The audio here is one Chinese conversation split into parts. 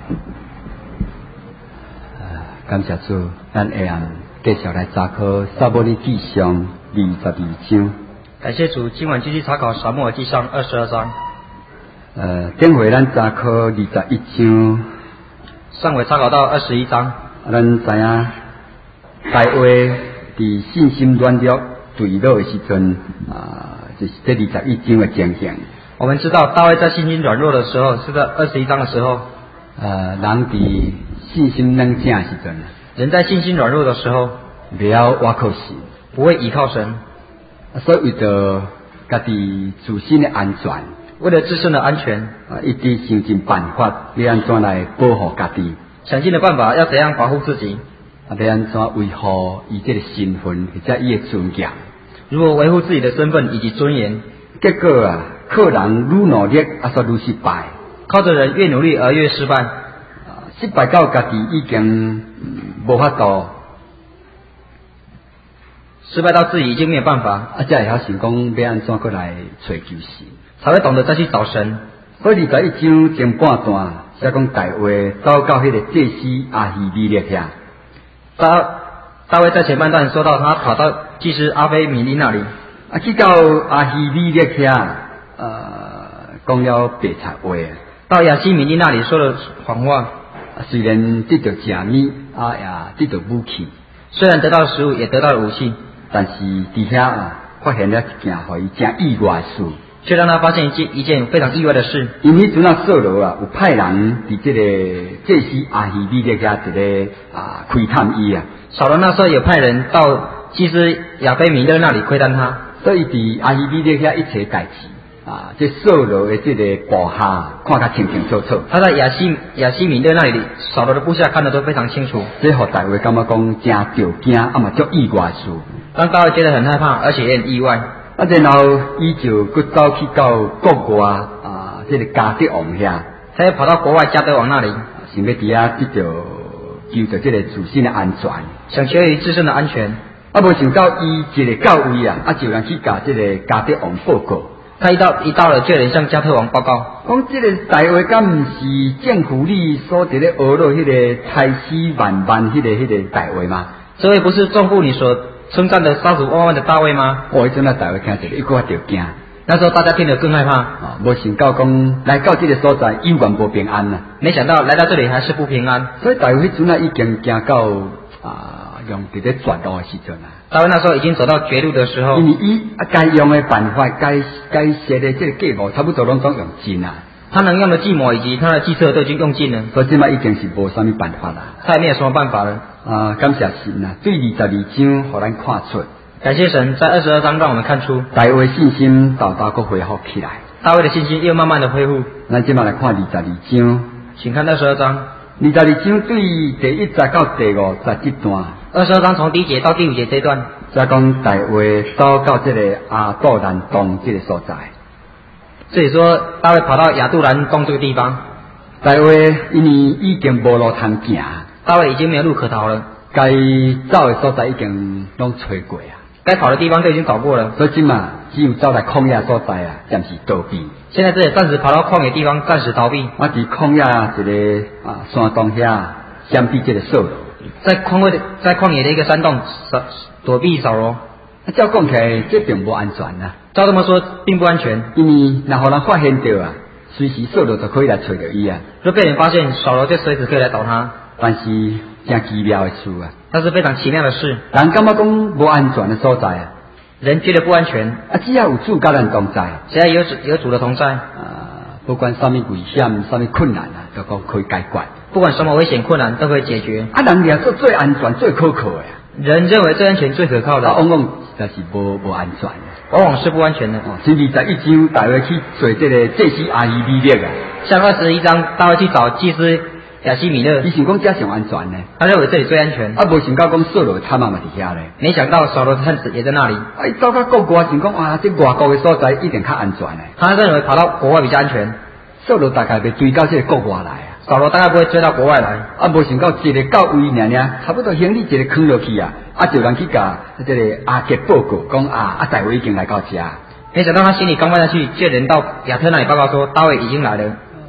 感谢主，咱下暗继续来查考撒母耳记上22章。 感谢主，今晚继续查考撒母耳记上22章。 顶回咱查考21章， 上回查考到21章。 咱知影大卫伫信心软弱坠落的时阵，就是这21章的情形。 我们知道大卫在信心软弱的时候，是在21章的时候。 人伫信心软正的时阵， 人在信心软弱的时候， 不要倚靠神， 不会依靠神， 所以为着家己自身的安全， 为了自身的安全， 一直想尽办法，要安怎来保护家己， 想尽的办法要怎样保护自己， 要安怎维护伊这个身份或者伊的尊严， 如何维护自己的身份以及尊严。 结果靠人愈努力，说愈失败。 靠着人越努力而越失败， 失败到家己已经无法度， 失败到自己已经没有办法， 才会晓想讲要安怎过来找救神， 才会懂得再去找神。 所以21章前半段写讲大卫走到迄个祭司亚希米勒遐， 大卫在前半段说到他跑到祭司阿非米利那里， 去到亚希米勒遐，讲了白贼话。 到亚西米利那里说了谎话， 虽然得到食米，也得到武器， 虽然得到食物，也得到了武器， 但是伫遐发现了一件互伊真意外的事， 却让他发现一件非常意外的事。 因为阵扫罗有派人伫这个祭司亚希米勒遐一个窥探伊扫罗那时候有派人到祭司亚非米勒那里窥探他， 所以伫亚希米勒遐一切代志。这扫罗的这个部下看得清清楚楚。 他在亚西米勒那里，扫罗的部下看得都非常清楚。 这互大卫感觉讲真着惊，嘛足意外事。 让大卫觉得很害怕，而且也很意外。 然后伊就佫走去到国外这个加德王遐， 他又跑到国外加德王那里， 想要伫遐得到求着这个自身的安全， 想求于自身的安全。 无想到伊一个到位就人去甲这个加德王报告。 他一到了，就有人向加特王报告， 讲这个大卫敢毋是政府里所伫咧学了迄个才思万万迄个大卫吗？ 这位不是众妇女所称赞的杀死万万的大卫吗？ 迄阵大卫听一个，一个就惊。 那时候大家听得更害怕。 无想到讲来到这个所在，永远无平安啦。 没想到来到这里还是不平安。 所以大卫迄阵已经行到用伫咧绝路的时阵大卫那时候已经走到绝路的时候， 因为伊该用的办法、该设的这个计谋，差不多拢用尽啦。 他能用的计谋以及他的计策都已经用尽了， 所以现在已经是无啥物办法啦。 他也没有什么办法了。 感谢神啊！对22章，互咱看出。 感谢神，在22章让我们看出大卫信心大大个恢复起来。 大卫的信心又慢慢的恢复。 咱今麦来看22章， 请看22章。 22章对第1节到第5节这段。 22章从第1节到第5节这段， 再讲大卫走到这个亚杜兰洞这个所在。 这里说大卫跑到亚杜兰洞这个地方。 大卫因为已经无路通行， 大卫已经没有路可逃了。 该走的所在已经拢找过该跑的地方都已经找过了。 所以今嘛只有走来旷野所在暂时逃避。 现在这里暂时跑到旷野地方，暂时逃避。 伫旷野一个山洞遐闪避这个扫罗。 在旷野的一个山洞躲避扫罗。 照讲起来，这并不安全啊。 照这么说，并不安全。 因为若互人发现到随时扫罗就可以来找到伊若被人发现，扫罗就随时可以来找他。 但是真奇妙的事但是非常奇妙的事。 人感觉讲无安全的所在人觉得不安全只要有主甲咱同在， 只要有主的同在不管什么危险、什么困难都讲可以解决。 不管什么危险困难都可以解决。 人俩做最安全、最可靠的人认为最安全、最可靠的， 往往但是无安全， 往往是不安全的。 像21章大卫去找这个祭司亚希米勒像21章大卫去找祭司亚西米勒， 伊想讲这上安全呢， 他认为这里最安全。 无想到讲扫罗他妈嘛伫遐咧， 没想到扫罗的探子也在那里。 走到国外想讲这外国的所在一定较安全呢。 他认为跑到国外比较安全。 扫罗大概被追到这个国外来扫罗大概不会追到国外来。 无想到一个到位差不多行李一个扛落去就人去甲这个亚吉报告讲大卫已经来到家。 没想到他行李刚放下去，就人到亚特那里报告说大卫已经来了。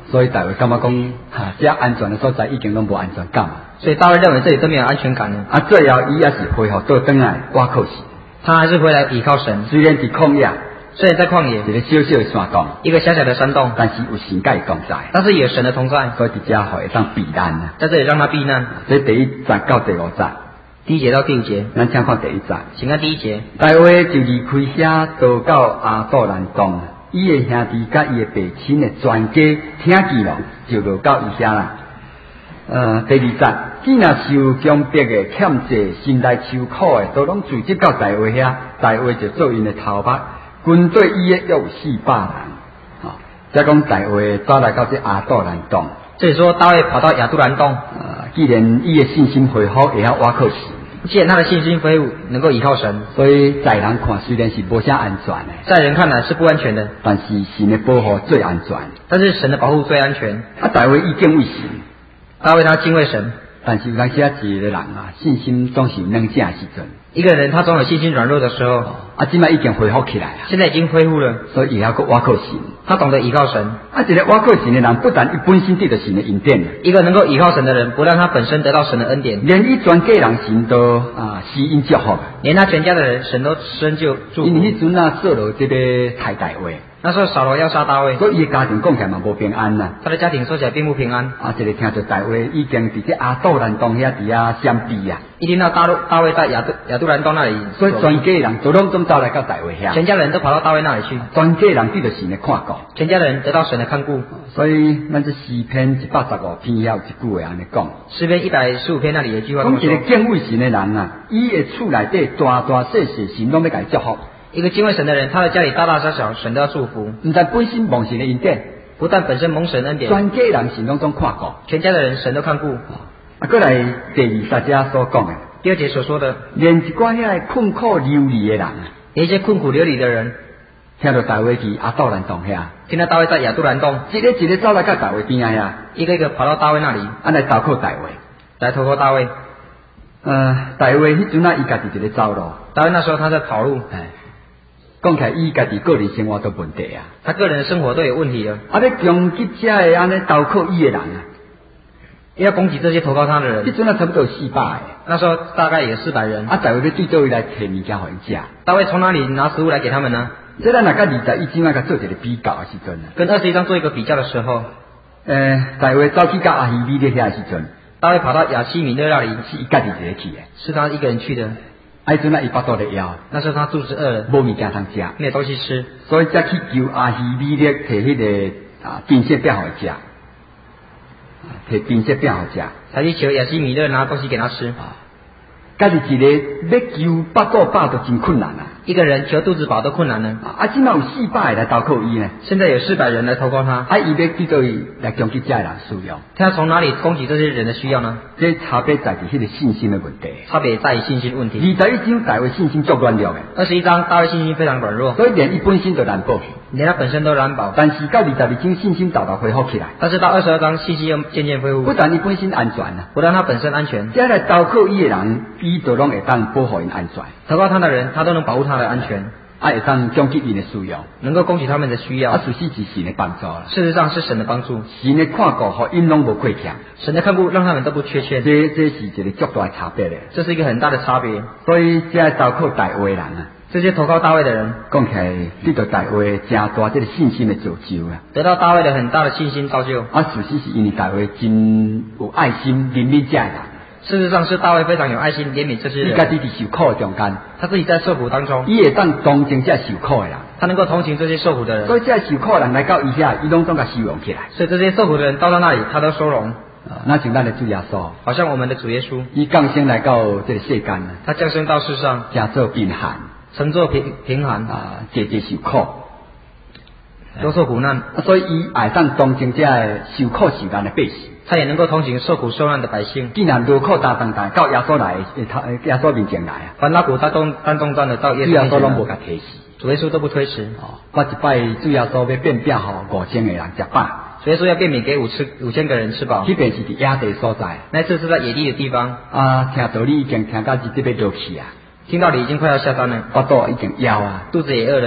所以大卫感觉讲，这安全的所在已经拢无安全感。 所以大卫认为这里都没有安全感了。 最后伊也是恢复倒转来，倚靠神。 他还是回来倚靠神。 虽然伫旷野， 虽然在旷野， 一个小小的山洞， 一个小小的山洞， 但是有神甲伊同在， 但是有神的同在， 所以伫遮会当避难啊。 在这里让他避难。 这第1节到第5节， 第1节到第5节， 咱请看第1节。 请看第1节。 大卫就离开遐，逃到亚杜兰洞，伊的兄弟甲伊的爸亲的全家听见了，就落到伊遐啦。第2节，既若受强迫的、欠债、心内受苦的，都拢聚集到大卫遐，大卫就做因的头目，军队伊的约有400人。再讲大卫走来到这亚杜兰洞， 这里说大卫跑到亚杜兰洞， 既然伊的信心恢复，会晓倚靠神。 既然他的信心恢复，能够倚靠神， 所以在人看虽然是无啥安全的， 在人看来是不安全的， 但是神的保护最安全。 但是神的保护最安全。 大卫伊敬畏神， 大卫他敬畏神， 但是有当时一个人信心总是有软正的时阵。 一个人他总有信心软弱的时候。 现在已经恢复起来了， 现在已经恢复了， 所以也要去倚靠神。 他懂得倚靠神。 一个倚靠神的人，不但伊本身得到神的恩典， 一个能够倚靠神的人，不但他本身得到神的恩典， 连伊全家人神都施恩祝福， 连他全家的人神都施恩祝福。 因为迄阵扫罗这边太大卫， 那时候扫罗要杀大卫， 所以伊的家庭讲起来嘛无平安呐。 他的家庭说起来并不平安。 一个听着大卫已经伫这亚杜兰洞遐伫遐相避啊， 一听到大卫在亚杜兰洞那里， 所以全家人都拢走来到大卫遐， 全家人都跑到大卫那里去， 全家人得到神的看顾， 全家人得到神的看顾。 所以咱这诗篇115篇遐有一句话安尼讲， 诗篇115篇那里有一句话这么说： 一个敬畏神的人伊的厝内底大大小小神拢要甲伊祝福。 一个敬畏神的人，他的家里大大小小神都要祝福， 唔但本身蒙神的恩典， 不但本身蒙神恩典， 全家人神拢总看顾， 全家的人神都看顾。 过来第23节所讲的， 第2节所说的， 连一寡遐困苦流离的人， 连一些困苦流离的人， 听到大卫去亚杜兰洞遐， 听到大卫在亚杜兰洞， 一个走来到大卫边遐， 一个一个跑到大卫那里， 来投靠大卫， 来投靠大卫。 大卫迄阵伊家己一个走路， 大卫那时候他在跑路， 讲起来伊家己个人生活都问题啊， 他个人的生活都有问题了。 咧攻击这的安尼投靠伊的人要攻击这些投靠他的人， 迄阵差不多有400个， 那时候大概有400人。 大卫要对倒位来摕物件互因食， 大卫从哪里拿食物来给他们呢？ 这咱若甲21章甲做一个比较的时阵跟21章做一个比较的时候， 大卫走去到亚希米勒遐的时阵， 大卫跑到亚希米勒那里， 是伊家己一个去的， 是他一个人去的。 迄阵伊腹肚咧枵， 那时候他肚子饿了， 无物件通食， 没有东西吃， 所以才去求亚希米勒摕迄个冰雪饼互伊食，摕冰雪饼互伊食， 才去求亚希米勒拿东西给他吃。 家己一个要求腹肚饱都真困难啊！ 一个人求肚子饱都困难了。 现在有400个来投靠伊呢。 现在有400人来投靠他。 伊要去到伊来攻击这人需要。 他要从哪里攻击这些人的需要呢？ 这差别在于迄个信心的问题。 差别在于信心问题。 21章大卫信心足软弱的。 21章大卫信心非常软弱， 所以连伊本身都难保， 连他本身都难保。 但是到22章信心大大恢复起来。 但是到22章信心又渐渐恢复。 不但伊本身安全啊， 不但他本身安全， 这来投靠伊的人，伊都拢会当保护因安全。 投靠他的人，他都能保护他的安全。 会当攻击因的需要， 能够攻击他们的需要。 事实是神的帮助啦。 事实上是神的帮助， 神的看顾和因拢无亏欠。 神的看顾让他们都不缺欠。 这是一个极大的差别咧。 这是一个很大的差别。 所以这投靠大卫的人这些投靠大卫的人， 讲起来得到大卫真大这个信心的造就啊。 得到大卫的很大的信心造就。 事实是因为大卫真有爱心怜悯这人。 事实上是大卫非常有爱心怜悯这些人。 伊家己伫受苦的中间， 他自己在受苦当中， 伊会当同情这受苦的人， 他能够同情这些受苦的人。 所以这受苦的人来到伊遐，伊拢总甲收容起来。 所以这些受苦的人到他那里，他都收容。 那像咱的主耶稣， 好像我们的主耶稣， 伊降生来到这个世间， 他降生到世上， 加做贫寒， 乘坐贫寒节受苦， 多受苦难， 所以伊会当同情这受苦受难的百姓。 他也能够同情受苦受难的百姓。 既然劳苦担当到耶稣来，耶稣面前来凡拉苦担重担的到耶稣面前来， 主耶稣拢无甲推辞， 主耶稣都不推辞。 我一摆主耶稣要变饼互5000个人食饱， 主耶稣要变饼给5000个人吃饱。 这边是伫野地所在， 那次是在野地的地方。 听道理已经听到这边落去啊， 听道理已经快要下山了， 我肚已经枵啊， 肚子也饿了。 主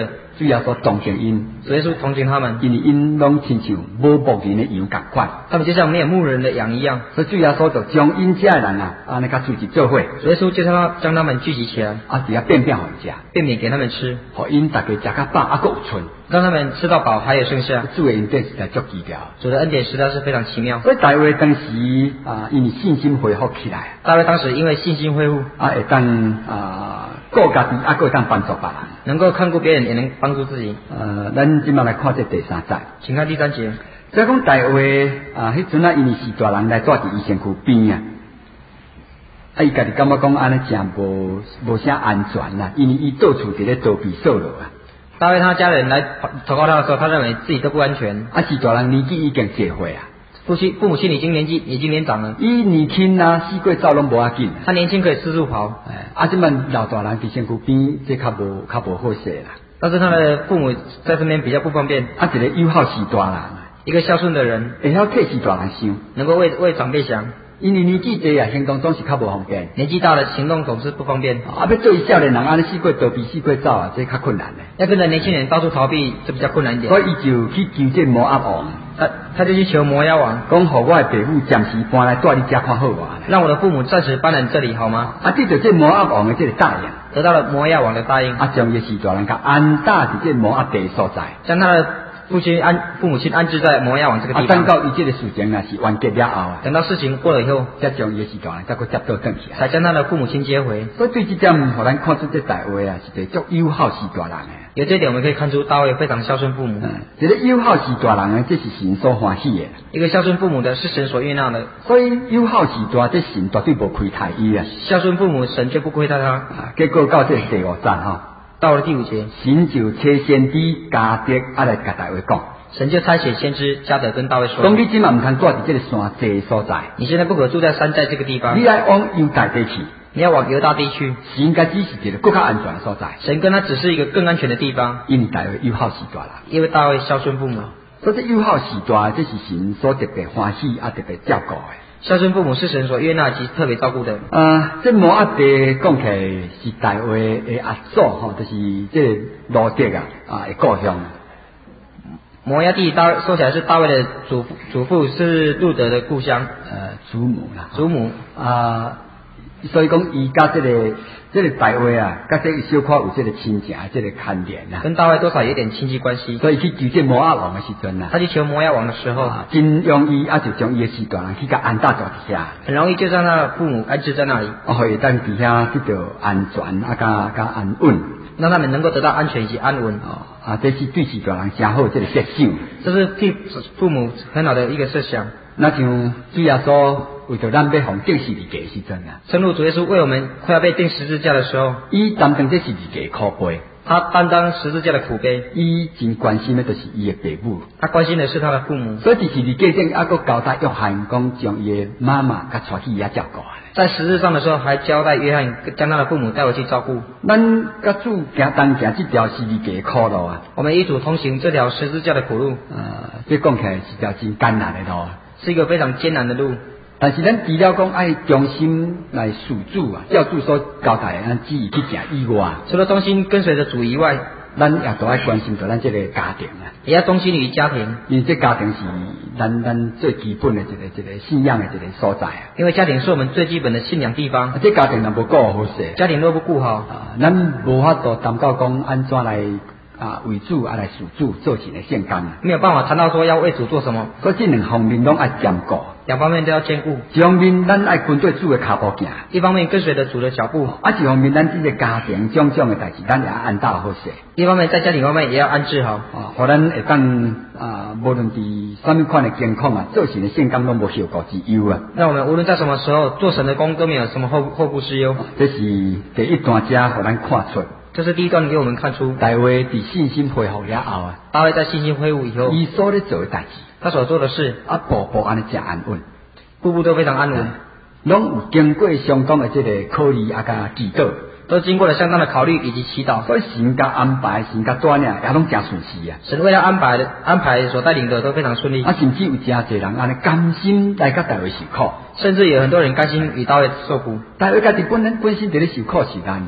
主要所同情因， 主耶稣同情他们， 因为因拢亲像无牧人的羊共款， 他们就像没有牧人的羊一样。 所以主要所就将因这人啊，安尼甲聚集做伙， 主耶稣就将他们聚集起来， 只要变变互因食， 便免给他们吃， 互因大家食较饱，还佫有剩， 让他们吃到饱还有剩下。 主的恩典实在足奇妙， 主的恩典实在是非常奇妙。 所以大卫当时因为信心恢复起来， 大卫当时因为信心恢复， 会当顾家己，佫会当帮助别人， 能够看顾别人，也能帮助自己。 咱今麦来看这第3节， 请看第3节。 所以讲大卫迄阵因为是大人来住伫伊身躯边伊家己感觉讲安尼真无啥安全啦，因为伊到处伫咧逃避扫罗大卫他家人来投靠他的时候，他认为自己都不安全。 是大人年纪已经结岁父母亲已经年长了， 伊年轻四过走拢无要紧， 他年轻可以四处跑。 即满老大人伫身躯边，这较无好势啦。 但是他的父母在身边比较不方便。 一个友好是大人， 一个孝顺的人， 会晓替是大人想， 能够为长辈想。 因为年纪大行动总是较无方便。 年纪大了，行动总是不方便。 要做少年人安尼四过逃避四过走这较困难的。 要跟着年轻人到处逃避，就比较困难一点。 所以伊就去求这摩押王， 他就去求摩押王， 讲互我的父母暂时搬来住你家看好无？ 让我的父母暂时搬来这里好吗？ 得到这摩押王的这个答应， 得到了摩押王的答应。 将伊士大人甲安搭伫这摩押地所在， 将他的父母亲安置在摩押王这个地方。 等到伊这个事情是完结了后等到事情过了以后， 再将伊士大人再搁接倒转去， 才将他的父母亲接回。 所以对这点，互咱看出这大卫是一个足友好士大人的。 有这一点，我们可以看出大卫非常孝顺父母。 这个友好士大人呢，这是神所欢喜的。 一个孝顺父母的是神所悦纳的。 所以友好士大，这神绝对无亏待伊啊。 孝顺父母，神绝不亏待他。 结果到这第5章到了第5节， 神就差先知加德来甲大卫讲。 神就差遣先知加德跟大卫说：“ 讲你今晚唔通住伫这个山寨所在， 你现在不可住在山寨这个地方， 你要往犹大地去， 你要往犹大地去。 神家只是一个更加安全的所在， 神跟他只是一个更安全的地方， 因为大卫友好士大人， 因为大卫孝顺父母， 所以这友好士大，这是神所特别欢喜特别照顾的。 孝顺父母是神所悦纳及特别照顾的。 这摩押地讲起来是大卫的阿祖就是这个罗德的故乡。” 摩押地说起来是大卫的祖父是路德的故乡， 祖母啦， 祖母所以讲伊甲这个大卫甲这个小可有这个亲情，这个牵连跟大卫多少有点亲戚关系。 所以去求这摩押王的时阵他去求摩押王的时候， 真容易就将伊的士大人去甲安搭在底下， 很容易就让他的父母安置在那里， 会当底下得到安全甲安稳。 让他们能够得到安全以及安稳。 这是对士大人真好这个设想。 这是替父母很好的一个设想。 那像主耶稣为着咱要奉定十字架的时阵正如主耶稣为我们快要被钉十字架的时候， 伊担当这十字架苦杯， 他担当十字架的苦杯， 伊真关心的就是伊的父母， 他关心的是他的父母。 所以伫十字架顶佫交代约翰讲，将伊的妈妈甲带去伊照顾。 在十字上的时候，还交代约翰将他的父母带回去照顾。 咱甲主行同行这条十字架的苦路我们与主同行这条十字架的苦路， 这讲起来是条真艰难的路， 是一个非常艰难的路。 但是咱除了讲爱忠心来属主照主所交代的旨意去行以外， 除了忠心跟随着主以外， 咱也都爱关心到咱这个家庭也要忠心于家庭， 因为这家庭是咱最基本的一个信仰的一个所在因为家庭是我们最基本的信仰地方。 这家庭若无顾好势， 家庭若不顾好， 咱无法度谈到讲安怎来为主来属主做神的圣工， 没有办法谈到说要为主做什么。 所以这两方面拢爱兼顾， 两方面都要兼顾。 一方面咱爱跟对主的脚步行， 一方面跟随着主的脚步， 一方面咱这个家庭种种的代志，咱也要安搭好势。 一方面在家庭方面也要安置好， 互咱会当无论伫什么款的情况做神的圣工拢无后顾之忧让我们无论在什么时候做神的工都没有什么后顾之忧。 这是第一段家，互咱看出。 这是第一段给我们看出， 大卫伫信心恢复了后大卫在信心恢复以后， 伊所咧做的代志， 他所做的事步步安尼真安稳， 步步都非常安稳， 拢有经过相当的这个考虑甲祈祷， 都经过了相当的考虑以及祈祷。 所以神甲安排，神甲带领也拢真顺遂神为了安排所带领的都非常顺利。 甚至有真侪人安尼甘心来甲大卫受苦， 甚至有很多人甘心与大卫受苦。 大卫家己本身伫咧受苦时间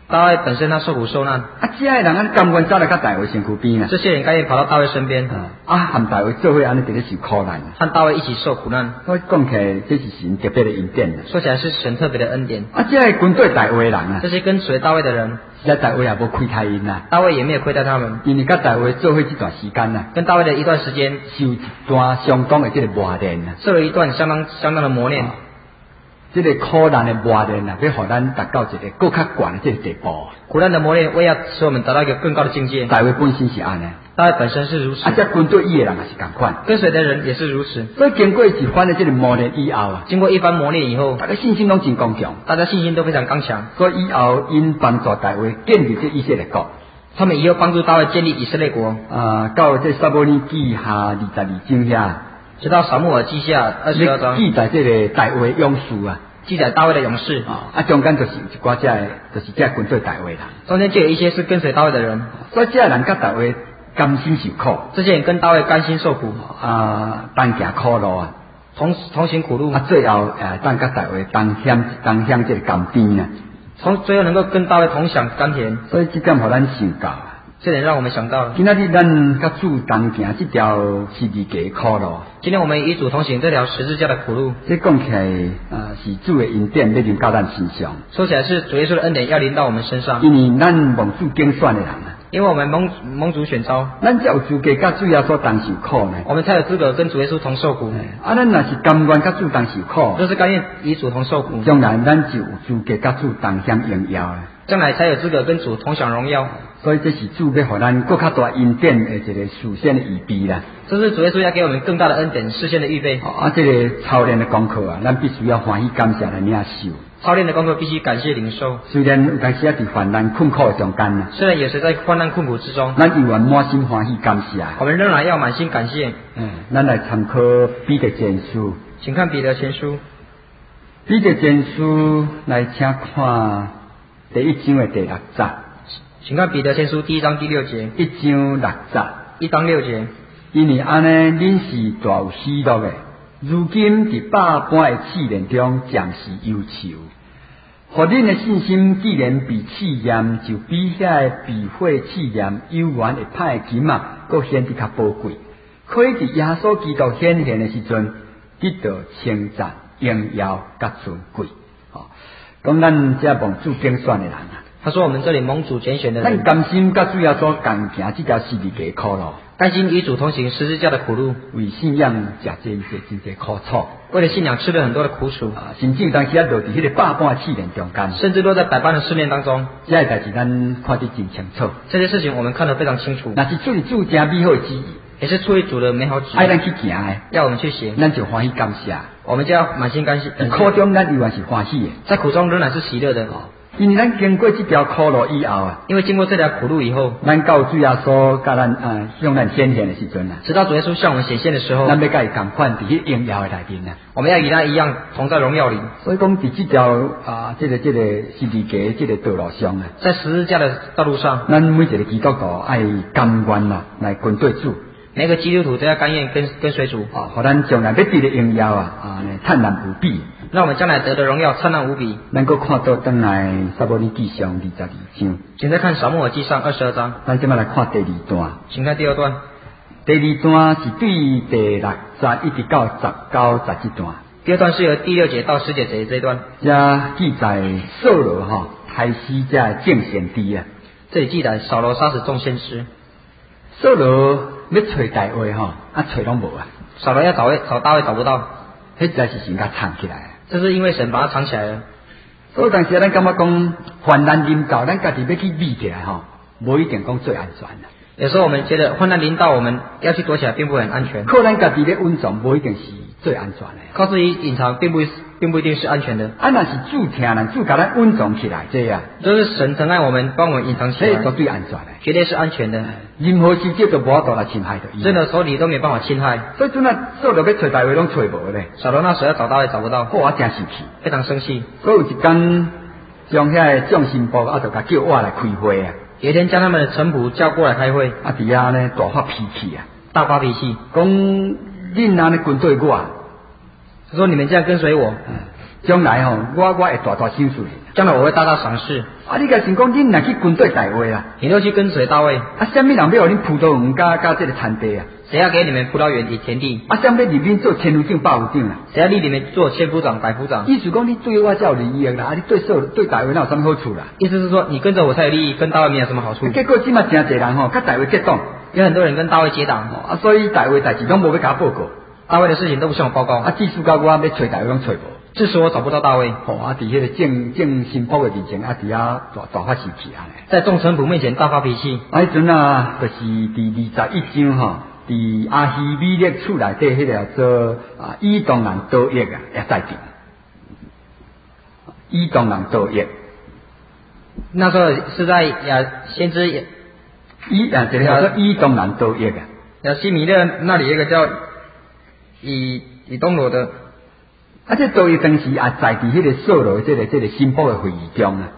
大卫本身他受苦受难， 这些人甘愿走来到大卫身躯边这些人甘愿跑到大卫身边， 和大卫做伙安尼在咧受苦难， 和大卫一起受苦难。 所以讲起来，这是神特别的恩典。 说起来是神特别的恩典。 这些跟对大卫的人这些跟随大卫的人， 实在大卫也无亏待因大卫也没有亏待他们， 因为跟大卫做伙这段时间跟大卫的一段时间受一段相当的这个磨练受了一段相当的磨练。 这个苦难的磨练要让咱达到一个更较悬的这个地步。 苦难的磨练，为要使我们达到一个更高的境界。 大卫本身是安尼， 大卫本身是如此。 这跟对伊的人也是同款， 跟随的人也是如此。 所以经过一番的这个磨练以后经过一番磨练以后， 大家信心都真刚强， 大家信心都非常刚强。 所以以后因帮助大卫建立这以色列国。 他们以后帮助大卫建立以色列国。 到这撒母耳记下22章遐， 直到撒母耳记下22章， 记载这个大卫勇士记载大卫的勇士。 中间就是一寡就是跟随大卫人。 中间就有一些是跟随大卫的人。 所以这人跟大卫甘心受苦。 这些人跟大卫甘心受苦。 同行苦路同行苦路。 最后跟大卫同享这个甘甜最后能够跟大卫同享甘甜。 所以这点互咱想到。 这点让我们想到了， 今天咱甲主同行这条十字架的苦路。 今天我们与主同行这条十字架的苦路。 这讲起来，是主的恩典要临到咱身上。 说起来是主耶稣的恩典要临到我们身上。 因为咱蒙主拣选的人因为我们蒙主选召， 咱才有资格甲主耶稣同受苦呢。 我们才有资格跟主耶稣同受苦。 咱若是甘愿甲主同受苦， 就是甘愿与主同受苦， 将来咱就有资格甲主同享荣耀了。 将来才有资格跟主同享荣耀。 所以这是主要互咱更较大恩典的一个事先的预备啦。 这是主耶稣要给我们更大的恩典，事先的预备。 这个操练的功课咱必须要欢喜感谢来领受。 操练的功课必须感谢领受。 虽然有当时在患难困苦的中间虽然有时在患难困苦之中， 咱依然满心欢喜感谢。 我们仍然要满心感谢。 咱来参考彼得前书， 请看彼得前书。 彼得前书来，请看第1章的第6节。 请看彼得前书第1章第6节。 1章6节。 1章6节。 因为安尼，恁是大有喜乐的，如今伫百般的试炼中，暂时忧愁。互恁的信心既然被试验，就比遐被火试验有缘会歹金佫显得较宝贵。可以伫耶稣基督显现的时阵，得到称赞、荣耀甲尊贵。讲咱这蒙主拣选的人他说我们这里蒙主拣选的人， 咱甘心甲主耶稣同行这条十字架苦路， 甘心与主同行十字架的苦路， 为信仰吃真侪苦楚， 为了信仰吃了很多的苦楚， 甚至有当时落伫迄个百般试炼中间， 甚至落在百般的试炼当中。 这些代志咱看得真清楚， 这些事情我们看得非常清楚。 那是出于主真美好的旨意， 也是出于主的美好旨意， 爱咱去行的， 要我们去行， 咱就欢喜感谢， 我们就要满心感谢。 苦中咱依然是欢喜的， 在苦中仍然是喜乐的。 因为咱经过这条苦路以后因为经过这条苦路以后， 咱到主耶稣甲咱向咱显现的时阵直到主耶稣向我们显现的时候， 咱要甲伊同款伫迄荣耀的内面我们要与他一样同在荣耀里。 所以讲伫这条这个十字架这个道路上在十字架的道路上， 咱每一个基督徒爱甘愿来跟对主。 每个基督徒都要甘愿跟随主互咱将来要得的荣耀灿烂无比， 让我们将来得的荣耀灿烂无比。 能够看到转来撒母耳记上22章， 请再看撒母耳记上22章。 咱今麦来看第2段， 请看第2段。 第2段是对第6节一直到19节这段。 第2段是由第6节到19节这一段。 这记载扫罗开始这正先知啊。 这里记载扫罗杀死众先知。 扫罗要找大卫找拢无啊。 扫罗要找大卫找不到， 迄实在是神甲藏起来。 这是因为神把它藏起来了。 所以当时咱感觉讲患难临到，咱家己要去避起来无一定讲最安全啦。 有时候我们觉得患难临到，我们要去躲起来，并不很安全。 靠咱家己咧稳重，无一定是最安全的。 靠自己隐藏，并不一定是安全的。 若是主疼人，主甲咱稳重起来，这样就是神疼爱我们，帮我们隐藏起来， 这绝对安全的， 绝对是安全的。 任何事都无法度来侵害到伊。 任何手里都没办法侵害。 所以阵扫罗要找大卫拢找无咧。 扫罗那时候要找大卫找不到， 我真生气， 非常生气。 所以有一天将遐众信部就甲叫我来开会啊。 有一天将他们的臣仆叫过来开会， 伫遐呢大发脾气啊， 大发脾气， 讲恁安尼跟对我， 他说你们这样跟随我， 将来我会大大收拾你。 将来我会大大赏识。 啊，你甲想讲，恁若去军队大卫啦， 你都去跟随大卫， 啊，什么人要互恁葡萄园加这个田地啊？ 谁要给你们葡萄园与田地？ 啊，什么入面做千夫长、百夫长啦？ 谁要立你们做千夫长、百夫长？ 意思讲，你对我才有利益啦，啊，你对大卫哪有什么好处啦？ 意思是说，你跟着我才有利益，跟大卫没有什么好处。 结果即马真侪人吼，甲大卫结党， 有很多人跟大卫结党， 啊，所以大卫代志拢无要甲我报告， 大卫的事情都不向我报告。 啊，至少到我要找大卫拢找无。 致使我找不到大卫。 吼，啊，伫迄个正新仆的面前，啊，伫遐大发脾气啊！ 在众臣仆面前大发脾气。 啊，迄阵啊，就是第21章吼，伫阿希米勒厝内底迄个叫做以东人多益啊，也在场。以东人多益， 那时候是在先知这个叫做以东人多益啊。 亚西米勒那里有一个叫以东罗的。 啊，这多益当时也在伫迄个扫罗这个新仆的会议中啊。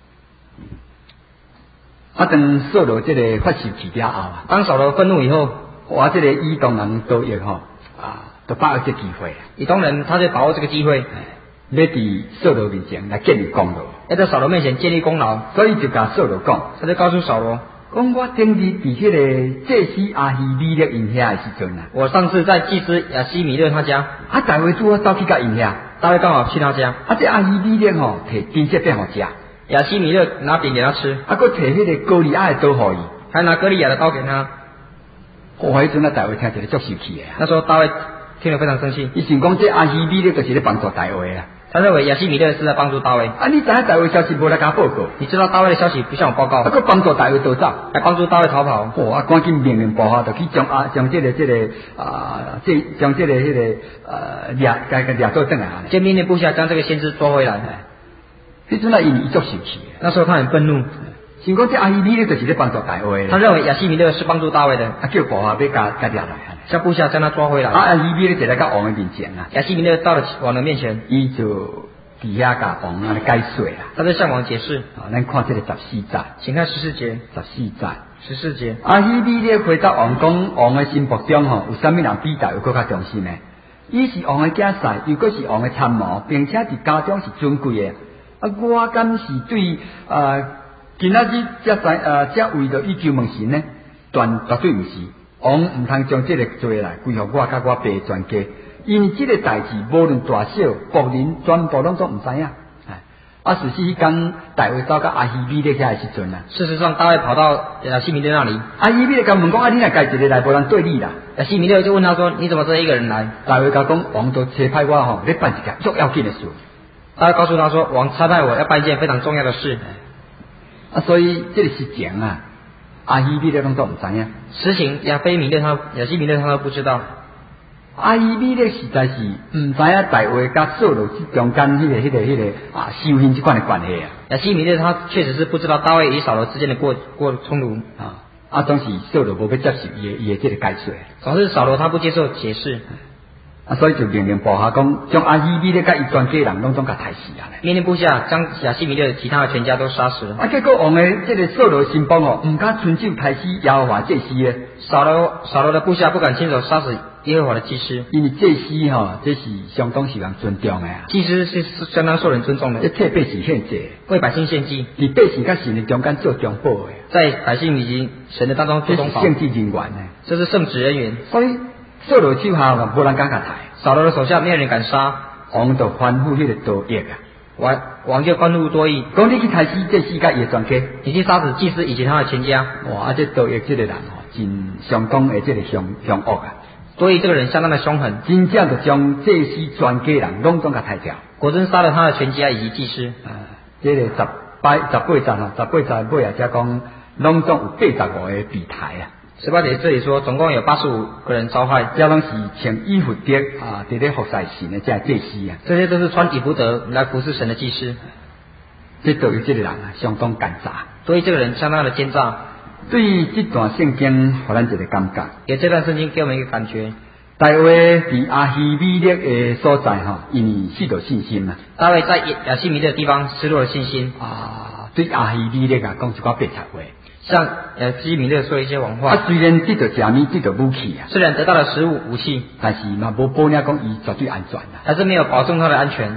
啊，当扫罗这个发生起了后啊， 当扫罗愤怒以后， 哇，这个以东人多益吼都把握这机会。 以东人他就把握这个机会， 要伫扫罗面前来建立功劳， 要在扫罗面前建立功劳， 所以就甲扫罗讲， 他就告诉扫罗， 讲我顶日伫迄个祭司阿希米勒因遐的时阵啊， 我上次在祭司亚西米勒他家， 啊，大卫拄好走去甲因遐， 大卫刚好去他家， 啊，这阿希米勒吼摕金色饼互食， 亚西米勒拿饼给他吃， 啊，佮摕迄个歌利亚的刀互伊， 还拿歌利亚的刀给他。 迄阵啊，大卫听起来足生气的啊。 那时候大卫听了非常生气， 伊想讲这阿希米勒就是咧帮助大卫啊。 他认为亚西米勒是在帮助大卫。 啊，你知影大卫消息无来甲报告？ 你知道大卫的消息不向我报告？ 啊，佮帮助大卫逃走， 还帮助大卫逃跑。 哦，啊，赶紧命令部下就去将这个将这个掠做转来啊！ 先命令部下将这个先知抓回来。 迄阵啊，伊足生气。 那时候他很愤怒， 想讲这阿希米勒就是咧帮助大卫。 他认为亚西米勒是帮助大卫的， 啊，叫部下要甲掠来。 叫部下将他抓回来。 啊，亚希米勒就来到王的面前啊。 亚西米勒到了王的面前， 伊就伫遐甲王啊解说啊。 他在向王解释。 啊，咱看这个14节， 请看14节。14节。 阿希米勒回答王讲，王的心目中吼有啥物人比大卫更较重视呢？伊是王的囝婿，又阁是王的参谋，并且伫家中是尊贵的。啊，我敢是对今仔日才为着伊求问神呢？绝对毋是。王毋通将这个做来归互我甲我爸全家，因为这个代志无论大小，国人全部拢都毋知影。啊，事实迄天大卫走到阿希米勒遐的时阵啊， 事实上大卫跑到亚西米勒那里， 阿希米勒甲问讲：啊，你若家一个来，无人对你啦。 亚西米勒就问他说：你怎么只一个人来？ 大卫甲讲：王都差派我吼，咧办一件足要紧的事。 大卫告诉他说：王差派我要办一件非常重要的事。 啊，所以这个事情啊，阿希米勒拢都毋知影。 实情亚西米勒他都不知道。 阿希米勒实在是毋知影大卫甲扫罗之中间迄个修行这款的关系啊。 亚西米勒他确实是不知道大卫与扫罗之间的过冲突啊，总是扫罗无要接受伊的这个解说。 总是扫罗他不接受解释。 啊，所以就命令部下讲，将阿希米勒甲伊全家人拢甲杀死啊！ 命令部下将亚西米勒其他的全家都杀死了。 啊，结果王的这个扫罗心帮毋敢亲手杀死耶和华祭司咧。 扫罗的部下不敢亲手杀死耶和华的祭司， 因为祭司这是相当受人尊重的啊。 祭司是相当受人尊重的， 替百姓献祭， 为百姓献祭， 伫百姓甲神的中间做中保的， 在百姓以及神的当中做中保， 这是圣职人员呢， 这是圣职人员。 所以扫罗手下无人敢甲杀， 扫罗的手下没有人敢杀， 王就吩咐迄个多益啊， 王就吩咐多益， 讲你去杀死祭司甲伊的全家， 你去杀死祭司以及他的全家。 哇，这多益这个人真相当的这个凶恶啊！ 多益这个人相当的凶狠， 真正就将祭司全家人拢总甲杀掉， 果真杀了他的全家以及祭司。 这个18节尾啊，才讲拢总有85个被抬啊。 18节这里说，总共有85个人遭害， 这拢是穿衣服的伫咧服侍神的这祭司啊。 这些都是穿以弗得来服侍神的祭司。 这对于这个人相当奸诈， 所以这个人相当的奸诈。 对于这段圣经，互咱一个感觉。 给这段圣经给我们一个感觉。 大卫伫阿希米勒的所在因为失去信心啊。 大卫在亚西米勒的地方失落了信心对阿希米勒讲一寡白贼话。 向亚西米勒说了一些谎话。 虽然得到食物，得到武器啊， 虽然得到了食物武器， 但是嘛无保证讲伊绝对安全啊。 还是没有保证他的安全。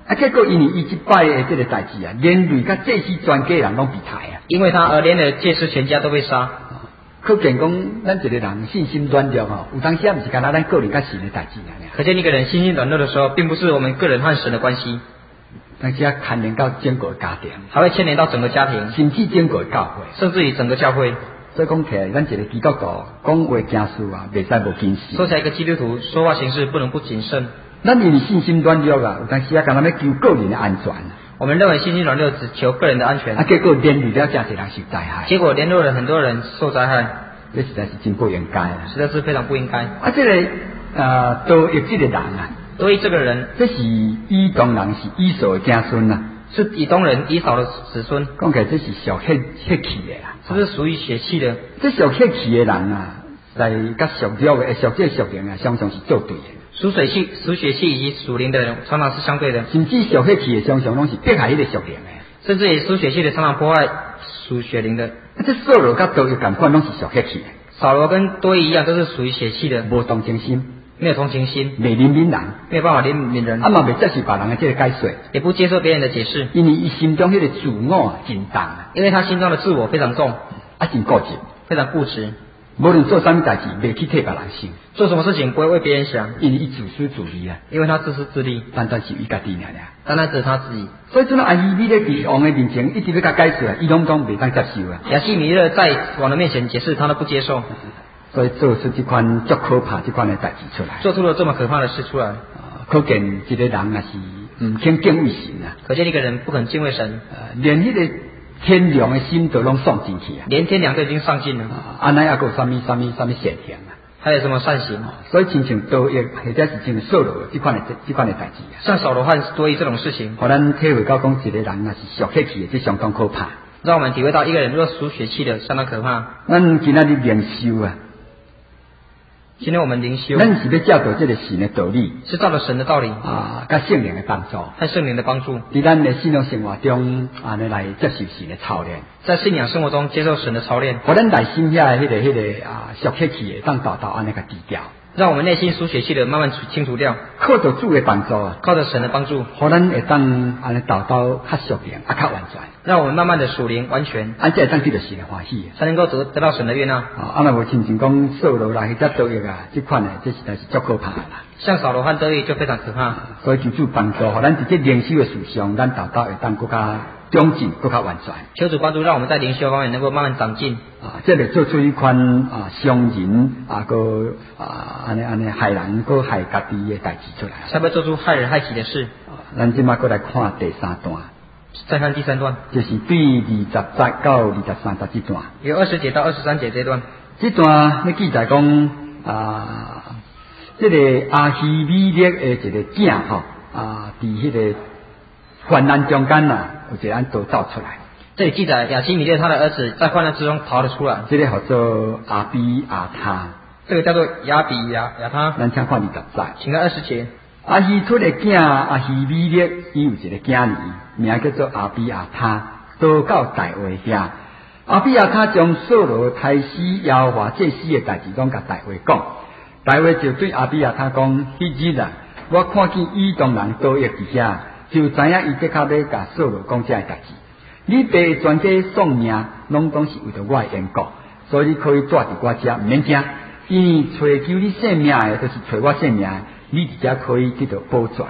结果因为伊即摆的这个代志啊，连累甲这些全家人拢被杀啊。 因为他而连累介师全家都被杀。 可见讲，咱一个人信心软弱吼，有当时啊，毋是干那咱个人甲神的代志尔。 可见一个人心心软弱的时候，并不是我们个人和神的关系， 当时啊，牵连到整个家庭， 还会牵连到整个家庭， 甚至整个教会， 甚至于整个教会。 所以讲起来，咱一个基督徒讲话行事啊，袂使无谨慎。 说起来，一个基督徒说话行事不能不谨慎。 咱因为信心软弱啊，有当时啊，干那要求个人的安全。 我们认为信心软弱只求个人的安全， 结果连累了真侪人受灾害。 结果连累了很多人受灾害， 这实在是真不应该， 实在是非常不应该。 这个多益这个人啊， 多益这个人， 这是以东人，是以扫的子孙啊， 是以东人以扫的子孙。 讲起来这是属血气的啦， 这是属于血气的。 这属血气的人啊，在甲属肉的属灵啊，常常是作对的。 属水气、属血气以及属灵的人，常常是相对的。 甚至属血气的常常拢是迫害迄个属灵的。 甚至于属血气的常常破坏属血灵的。 这扫罗甲多益同款，拢是属血气的。 扫罗跟多益一样，都是属于血气的， 无同情心， 没有同情心， 袂怜悯人， 没有办法怜悯人， 嘛袂接受别人的这个解说， 也不接受别人的解释， 因为伊心中迄个自我啊真重啊， 因为他心中的自我非常重， 真固执， 非常固执。 无论做啥物代志，袂去替别人想， 做什么事情不会为别人想， 因为伊自私自利啊， 因为他自私自利， 单单是伊家己尔， 单单只是他自己。 所以这种阿希米勒伫王的面前一直要甲解说啊，伊拢袂当接受啊。 亚西米勒在王的面前解释，他都不接受， 所以做出这款足可怕这款的代志出来， 做出了这么可怕的事出来。 可见一个人也是唔肯敬畏神啊， 可见一个人不肯敬畏神， 连迄个天良的心都拢丧进去啊， 连天良都已经上尽了， 安尼还有啥物善行啊？ 还有什么善行？ 所以亲像多益或者是像扫罗这款的代志啊， 像扫罗和多益这种事情， 互咱体会到讲一个人也是属血气的，这相当可怕。 让我们体会到一个人若属血气的，相当可怕。 咱今仔日灵修啊， 今天我们灵修， 咱是要教导这个神的道理， 是照着神的道理甲圣灵的帮助， 和圣灵的帮助， 伫咱的信仰生活中安尼来接受神的操练， 在信仰生活中接受神的操练， 互咱内心遐迄个属血气的当道安尼甲低调， 让我们内心属血气的慢慢清除掉， 靠着主的帮助， 靠着神的帮助， 互咱会当安尼道较属灵较完全， 让我们慢慢的属灵完全， 安这会当得到神的欢喜， 才能够得到神的悦纳。 若无亲像讲扫罗啦，或者多益啊，这款的这实在是足可怕啦。 像扫罗和多益就非常可怕， 所以求主帮助，互咱伫这灵修的事上，咱会当更加长进，更加完全。 求主帮助，让我们在灵修方面能够慢慢长进。 这会做出一款伤人个安尼害人个害家己的代志出来， 才不会做出害人害己的事。 咱即马过来看第三段， 再看第三段， 就是对20节到23节这段， 有20节到23节这段。 这段要记载讲这个阿希米勒的一个囝吼伫迄个患难中间有一个人都走出来。 这里记载亚西米勒他的儿子在患难之中逃了出来， 这个叫做阿比亚他， 这个叫做亚比亚他。 咱请看20节， 请看20节。 阿希突的囝阿希米勒，伊有一个囝儿，名叫做阿比亚他，到到大卫遐。阿比亚他将扫罗杀死耶和华祭司的代志拢甲大卫讲，大卫就对阿比亚他讲：迄日啊，我看见以东人多益伫遐，就知影伊即刻要甲扫罗讲这个代志。你爸全家丧命，拢是为着我的缘故，所以你可以住伫我遮，毋免惊。因为找求你性命的，就是找我性命的，你伫遮可以得到保全。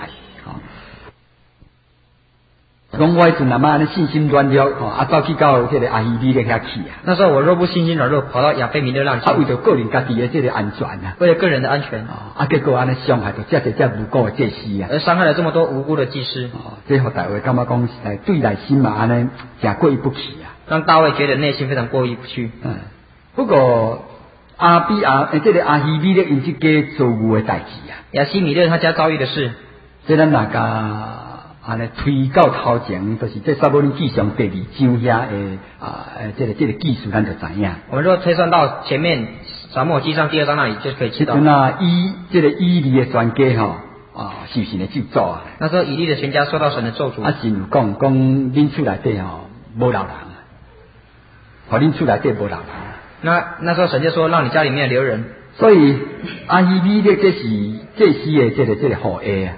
讲我迄阵阿妈安尼信心软弱，走去到迄个阿希米勒遐去啊。 那时候我若不信心软弱，跑到亚非米勒那里去， 为着个人家己的这个安全啊， 为了个人的安全结果安尼伤害到这无辜的祭司啊， 而伤害了这么多无辜的祭司。 这互大卫感觉讲对内心嘛安尼真过意不去啊， 让大卫觉得内心非常过意不去。 不过这个阿希米勒因这家遭遇的代志啊， 亚西米勒他家遭遇的事， 这咱大家安尼推到头前，就是这撒母耳记上第2章遐的这个记述，咱就知影。 我们若推算到前面撒母耳记上第2章那里，就可以知道。 这个以利的全家受神的咒诅啊。 那时候以利的全家受到神的咒诅。 神有讲恁厝内底无老人，互恁厝内底无老人。 那时候神就说，让你家里面留人。 所以阿希米勒这是祭司的这个后裔啊。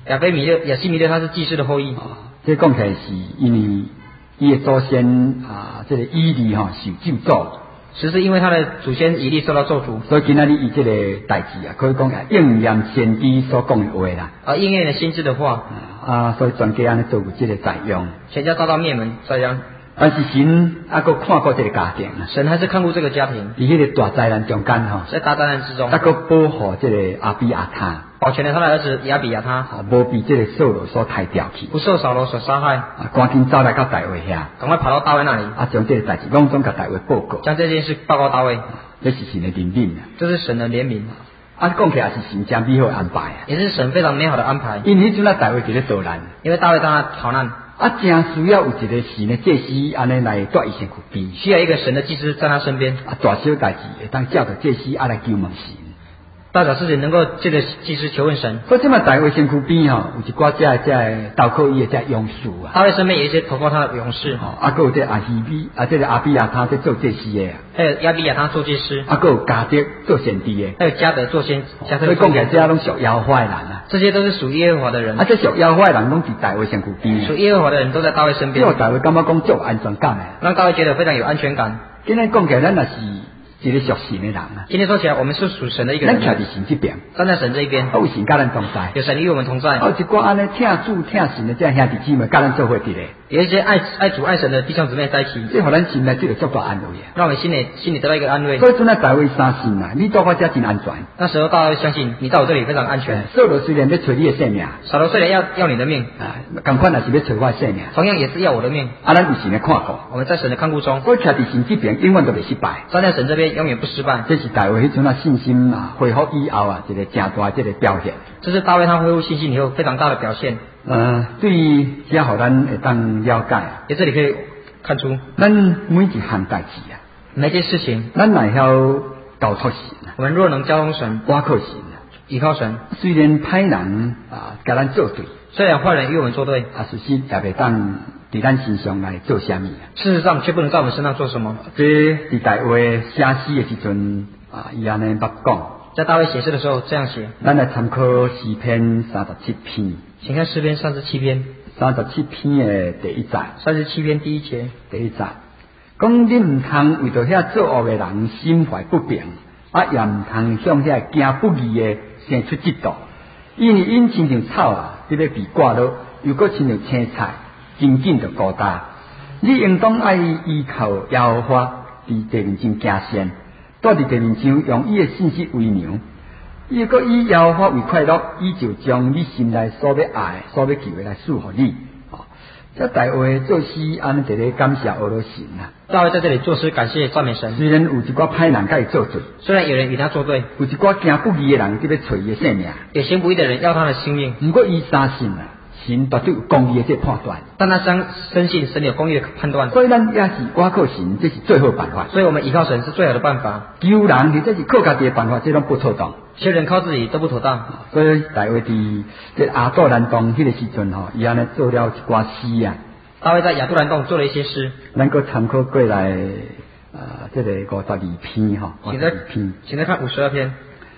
亚西弥勒他是祭司的后裔。 这讲起来是因为伊的祖先这个以利受咒诅。 只是因为他的祖先以利受到咒诅， 所以今仔日以这个代志可以讲应验先知所讲的话啦。 应验了先知的话。 所以全家安尼做过这个宰羊， 全家遭到灭门宰羊。 但是神还看过这个家庭神还是看过这个家庭。 在迄个大灾难中间在大灾难之中， 还保护这个阿比亚他， 保全了他的儿子亚比亚他， 无被这个扫罗所杀掉去， 不受扫罗所杀害。 赶紧走来到大卫遐， 赶快跑到大卫那里， 将这个代志拢总甲大卫报告， 将这件事报告大卫。 这是神的怜悯这是神的怜悯。 讲起来是神将美好安排也是神非常美好的安排。 因为迄阵大卫伫咧逃难， 因为大卫当他逃难， 正需要有一个神的祭司安尼来带伊身躯边， 需要一个神的祭司在他身边。 大小代志会当照着祭司来求问神。 大小事情能够借着祭司求问神。 所以这么大卫身躯边有一寡这投靠伊的这勇士大卫身边有一些投靠他的勇士。 还有这这个阿比亚他在做祭司的， 还有亚比亚他做祭司。 还有加德做先知的， 还有加德做先。 所以讲起来，这拢属耶和华的人这些都是属耶和华的人。 这属耶和华的人拢伫大卫身躯边。 属耶和华的人都在大卫身边。 大卫感觉讲足有安全感的， 让大卫觉得非常有安全感。 今天讲起来，咱也是一个属神的人今天说起来，我们是属神的一个人。 咱徛伫神这边， 站在神这一边。 有神甲咱同在， 有神与我们同在。 一寡安尼听主听神的这兄弟姊妹，甲咱做伙伫咧。 有一些爱主爱神的弟兄姊妹在一起， 这互咱心内就有足大安慰啊！ 让我们心里得到一个安慰。 所以阵大卫相信你到我家真安全。 那时候大卫相信你到我这里非常安全。 扫罗虽然要找你的性命， 扫罗虽然要你的命， 同款也是要找我的性命， 同样也是要我的命。 咱有神的看顾， 我们在神的看顾中， 我徛伫神这边，永远都袂失败。 站在神这边，永远不失败。 这是大卫迄阵信心恢复以后一个正大这个表现。 这是大卫他恢复信心以后非常大的表现。 对于这互咱会当了解在这里可以看出， 咱每一项代志每件事情， 咱乃要交托神。 我们若能交托神， 倚靠神， 依靠神。 虽然歹人甲咱作对， 虽然坏人与我们作对， 事实也袂当伫咱身上来做啥物事实上却不能在我们身上做什么。 这伫大卫写诗的时阵伊安尼捌讲。 在大卫写诗的时候这样写。 咱来参考诗篇37篇。 请看诗篇37篇。 37篇的第一节。 37篇第一节。 第一节讲你唔通为着遐作恶的人心怀不平，也唔通向遐行不义的生出嫉妒，因为因亲像草伫咧被挂落，又搁亲像青菜，紧紧就孤单。你应当爱依靠耶和华，伫地面前行善。住伫地面上，用伊的信息为娘，伊搁以耶和华为快乐，伊就将你心内所要爱、所要求的来赐予你。这大卫做诗安尼伫咧感谢俄罗神大卫在这里作诗感谢赞美神。 虽然有一寡歹人甲伊作对， 虽然有人与他作对， 有一寡行不义的人伫咧找伊的性命， 有行不义的人要他的性命。 不过伊相信神绝对有公义的这判断， 但他深信神有公义的判断， 所以咱也是倚靠神，这是最好的办法。 所以我们依靠神是最好的办法。 求人或者是靠家己的办法，这拢不妥当。 求人靠自己都不妥当。 所以大卫伫这亚杜兰洞迄个时阵伊安尼做了一寡诗啊。 大卫在亚杜兰洞做了一些诗， 能够参考过来这个52篇请再看52篇。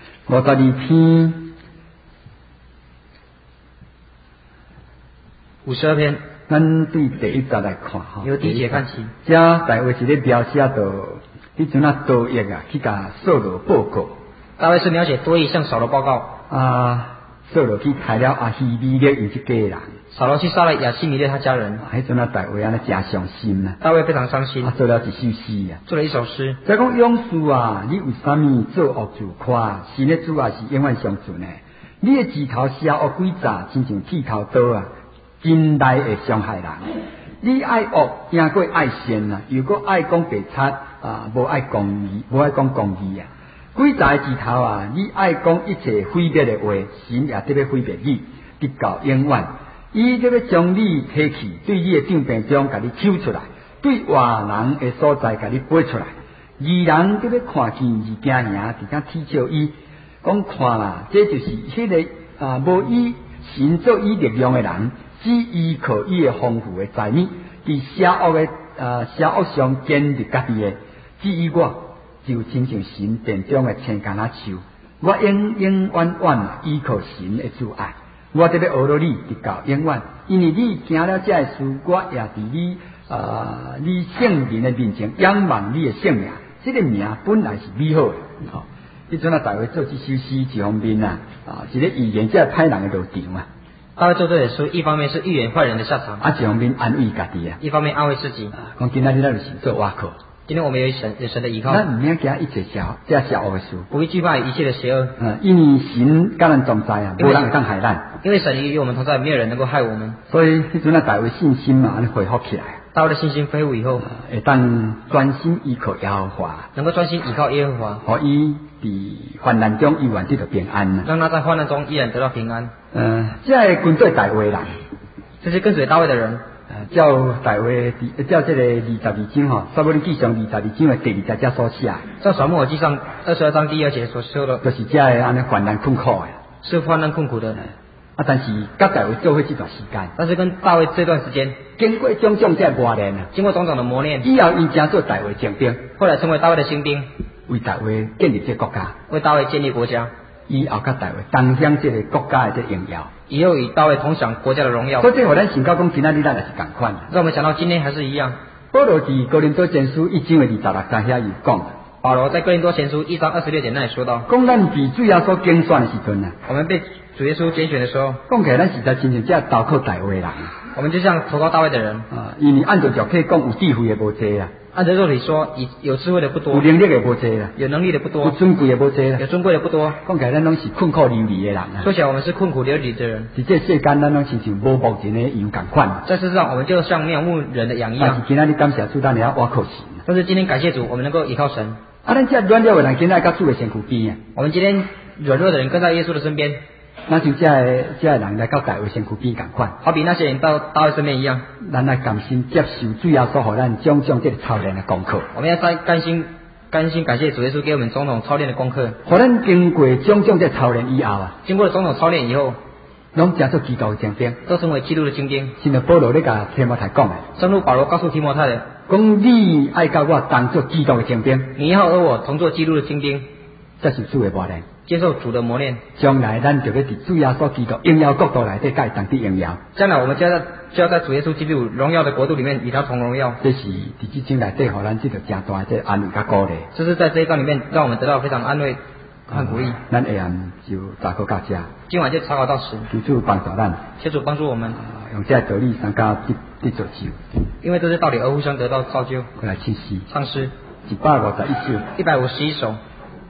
52篇。 52篇， 咱对第一节来看由第一节看起。 这大卫是咧描写到迄阵多益去甲扫罗报告。 大卫是描写多益向扫罗报告。 扫罗去害了亚希米勒因一家人。 扫罗去杀了亚希米勒他家人。 迄阵大卫安尼真伤心大卫非常伤心。 做了一首诗做了一首诗。 再讲勇士你为什么做恶自夸？神的主是永远相存的。你的指头写恶鬼诈，亲像剃头刀真来会伤害人。你爱恶，赢过爱善又搁爱讲白贼无爱公义，无爱讲公义鬼诈的指头你爱讲一切毁灭的话，神也得要毁灭你，直到永远。伊得要将你提起，对你的顶边中甲你抽出来，对外人的所在甲你背出来。义人得要看见二家兄伫遐踢笑伊，讲看这就是迄个无以神做伊力量的人。只依靠伊的丰富的财物，伫邪恶上建立家己的。至于我，就亲像神殿中的青橄榄树，我永永远远依靠神的主爱。 我这要学到你直到永远，因为你行了这事，我也伫你圣人的面前仰望你的圣名，这个名本来是美好的。吼，迄阵啊，大卫做这首诗一方面啊，一个预言这歹人的落场啊。 大卫做这本书，一方面是预言坏人的下场， 一方面安慰家己啊， 一方面安慰自己。 讲今仔日咱就是做瓦靠。 今天我们有神的依靠， 咱唔免惊一切这邪恶的事， 不会惧怕一切的邪恶。 因为神甲咱同在啊，无人会当害咱。 因为神与我们同在，没有人能够害我们。 所以迄阵啊，大卫信心嘛，安尼恢复起来。 大卫的信心恢复以后， 会当专心依靠耶和华， 能够专心依靠耶和华， 可以伫患难中依然得到平安。 让他在患难中依然得到平安。 这跟对大卫人， 这些跟随大卫的人。 照大卫照这个22章吼，撒母耳记上22章的第20节所写， 照撒母耳记上22章第2节所说的， 就是这个安尼患难困苦的， 是患难困苦的。 但是跟大卫做伙这段时间， 但是跟大卫这段时间， 经过种种这磨练啊， 经过种种的磨练， 以后因成做大卫精兵， 后来成为大卫的新兵， 为大卫建立这国家， 为大卫建立国家。 以后跟大卫同享这个国家的这荣耀， 以后与大卫同享国家的荣耀。 所以这互咱想到讲，今仔日咱也是同款。 让我们想到今天还是一样。 保罗伫哥林多前书1章的26节遐有讲， 保罗在哥林多前书1章26节那里说到， 讲咱被主耶稣拣选的时阵啊， 我们被主耶稣拣选的时候， 讲起来咱实在真正这投靠大卫的人， 我们就像投靠大卫的人因为按照肉体讲，有智慧的无济啦。 按照肉体说，有智慧的不多， 有能力的无济啦， 有能力的不多， 有尊贵的无济啦， 有尊贵的不多。 讲起来，咱拢是困苦流离的人啊。 说起来，我们是困苦流离的人。 在这世间，咱拢亲像无牧人的羊共款。 在世上，我们就像没有牧人的羊一样。 但是今仔日感谢主，咱也要倚靠神。 但是今天感谢主，我们能够依靠神。 咱这软弱的人，今仔甲主的身躯边啊。 我们今天软弱的人跟在耶稣的身边。 那就这人来到大卫身躯边共款， 好比那些人到大卫身边一样。 咱来甘心接受主耶稣给咱种种这个操练的功课。 我们要甘心感谢主耶稣给我们种种操练的功课。 给咱经过种种这操练以后啊， 经过种种操练以后， 拢成做基督的精兵， 都成为基督的精兵。 正如保罗咧甲提摩太讲的， 正如保罗告诉提摩太的， 讲你爱甲我当做基督的精兵， 你要和我同做基督的精兵， 这是主的磨练。 接受主的磨练， 将来咱就要伫主耶稣基督荣耀国度内底甲伊同得荣耀。 将来我们就要在主耶稣基督荣耀的国度里面与他同荣耀。 这是伫这经内底，互咱这个真大这安慰甲鼓励。 这是在这一章里面，让我们得到非常安慰和鼓励。 咱下暗就查考到这， 今晚就查考到此。 求主帮助咱， 求主帮助我们， 用这道理相加得造就。 因为这些道理而互相得到造就。 过来唱诗， 唱诗 151首。 151首。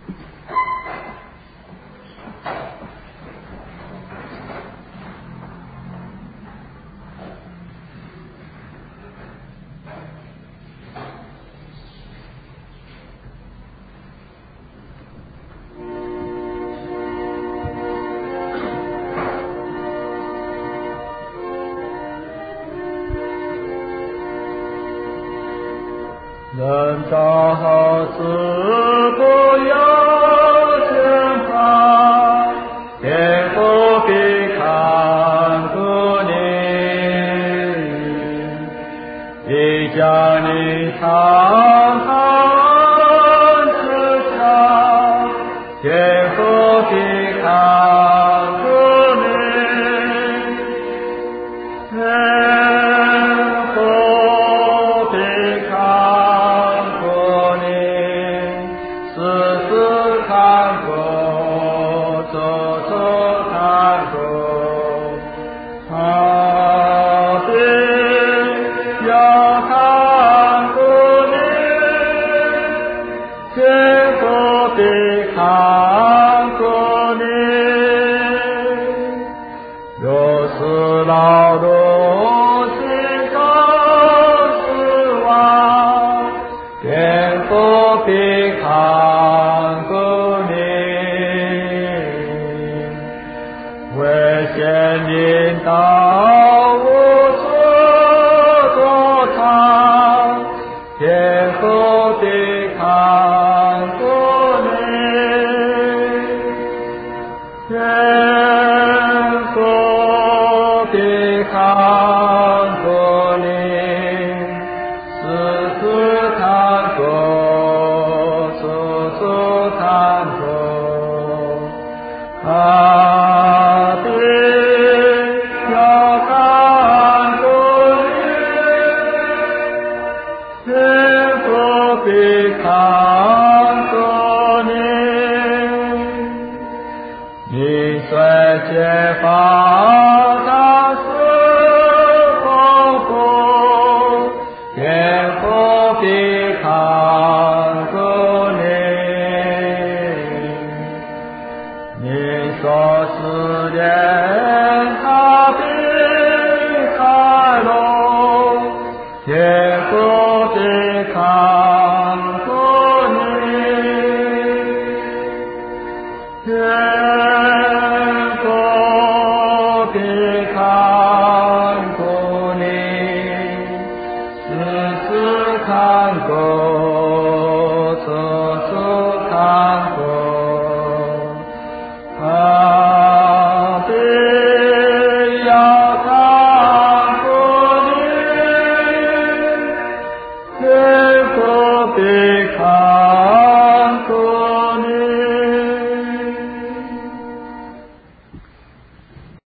人造子不要牵绊，天父必看顾你，必将你常常赐下，天父必看顾你。劳碌心中失望，天父必看顾你，危险领导无处躲藏，天父必看顾你，天父必看。